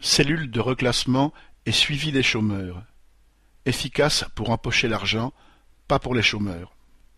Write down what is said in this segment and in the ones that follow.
Cellule de reclassement et suivi des chômeurs. Efficace pour empocher l'argent, pas pour les chômeurs.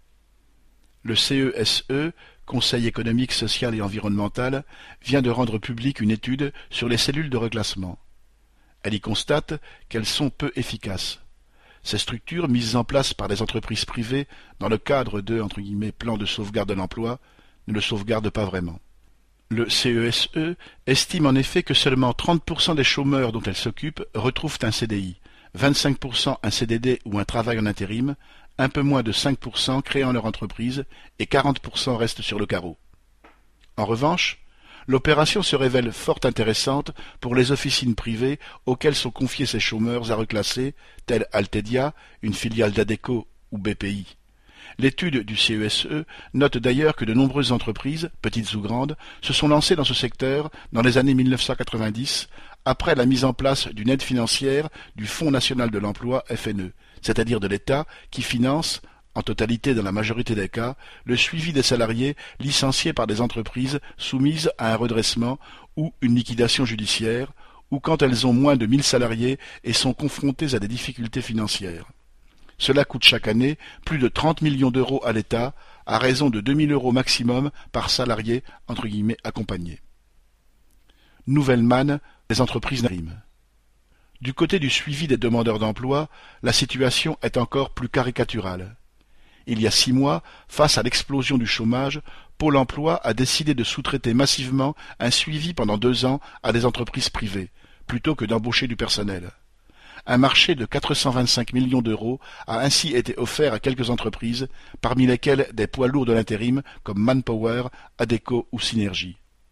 Le CESE, Conseil économique, social et environnemental, vient de rendre publique une étude sur les cellules de reclassement. Elle y constate qu'elles sont peu efficaces. Ces structures, mises en place par des entreprises privées dans le cadre de « plan de sauvegarde de l'emploi », ne le sauvegardent pas vraiment. Le CESE estime en effet que seulement 30% des chômeurs dont elles s'occupent retrouvent un CDI, 25% un CDD ou un travail en intérim, un peu moins de 5% créant leur entreprise et 40% restent sur le carreau. En revanche, l'opération se révèle fort intéressante pour les officines privées auxquelles sont confiés ces chômeurs à reclasser, tels Altedia, une filiale d'Adecco ou BPI. L'étude du CESE note d'ailleurs que de nombreuses entreprises, petites ou grandes, se sont lancées dans ce secteur dans les années 1990, après la mise en place d'une aide financière du Fonds national de l'emploi FNE, c'est-à-dire de l'État qui finance, en totalité dans la majorité des cas, le suivi des salariés licenciés par des entreprises soumises à un redressement ou une liquidation judiciaire, ou quand elles ont moins de 1000 salariés et sont confrontées à des difficultés financières. Cela coûte chaque année plus de 30 millions d'euros à l'État, à raison de 2000 € maximum par salarié « accompagné ». Nouvelle manne des entreprises d'intérim. Du côté du suivi des demandeurs d'emploi, la situation est encore plus caricaturale. Il y a 6 mois, face à l'explosion du chômage, Pôle emploi a décidé de sous-traiter massivement un suivi pendant 2 ans à des entreprises privées, plutôt que d'embaucher du personnel. Un marché de 425 millions d'euros a ainsi été offert à quelques entreprises, parmi lesquelles des poids lourds de l'intérim comme Manpower, Adecco ou Synergie.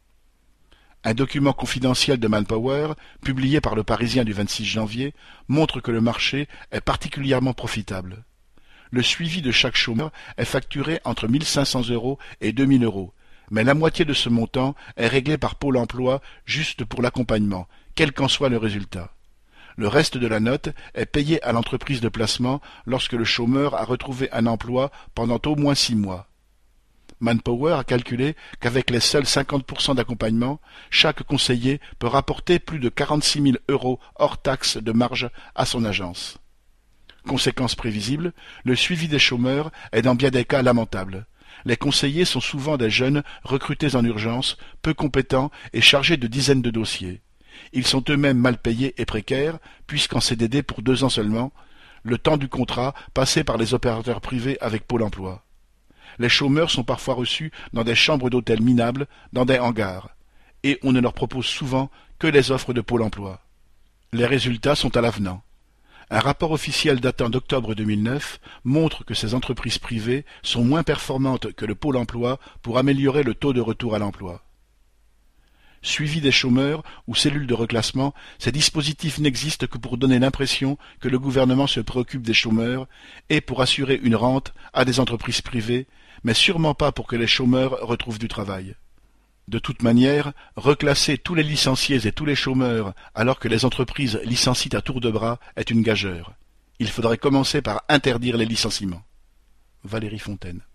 Un document confidentiel de Manpower, publié par Le Parisien du 26 janvier, montre que le marché est particulièrement profitable. Le suivi de chaque chômeur est facturé entre 1 500 € et 2 000 €, mais la moitié de ce montant est réglé par Pôle emploi juste pour l'accompagnement, quel qu'en soit le résultat. Le reste de la note est payé à l'entreprise de placement lorsque le chômeur a retrouvé un emploi pendant au moins 6 mois. Manpower a calculé qu'avec les seuls 50% d'accompagnement, chaque conseiller peut rapporter plus de 46 000 € hors taxes de marge à son agence. Conséquence prévisible, le suivi des chômeurs est dans bien des cas lamentable. Les conseillers sont souvent des jeunes recrutés en urgence, peu compétents et chargés de dizaines de dossiers. Ils sont eux-mêmes mal payés et précaires, puisqu'en CDD pour 2 ans seulement, le temps du contrat passé par les opérateurs privés avec Pôle emploi. Les chômeurs sont parfois reçus dans des chambres d'hôtel minables, dans des hangars, et on ne leur propose souvent que les offres de Pôle emploi. Les résultats sont à l'avenant. Un rapport officiel datant d'octobre 2009 montre que ces entreprises privées sont moins performantes que le Pôle emploi pour améliorer le taux de retour à l'emploi. Suivi des chômeurs ou cellules de reclassement, ces dispositifs n'existent que pour donner l'impression que le gouvernement se préoccupe des chômeurs et pour assurer une rente à des entreprises privées, mais sûrement pas pour que les chômeurs retrouvent du travail. De toute manière, reclasser tous les licenciés et tous les chômeurs alors que les entreprises licencient à tour de bras est une gageure. Il faudrait commencer par interdire les licenciements. Valérie Fontaine.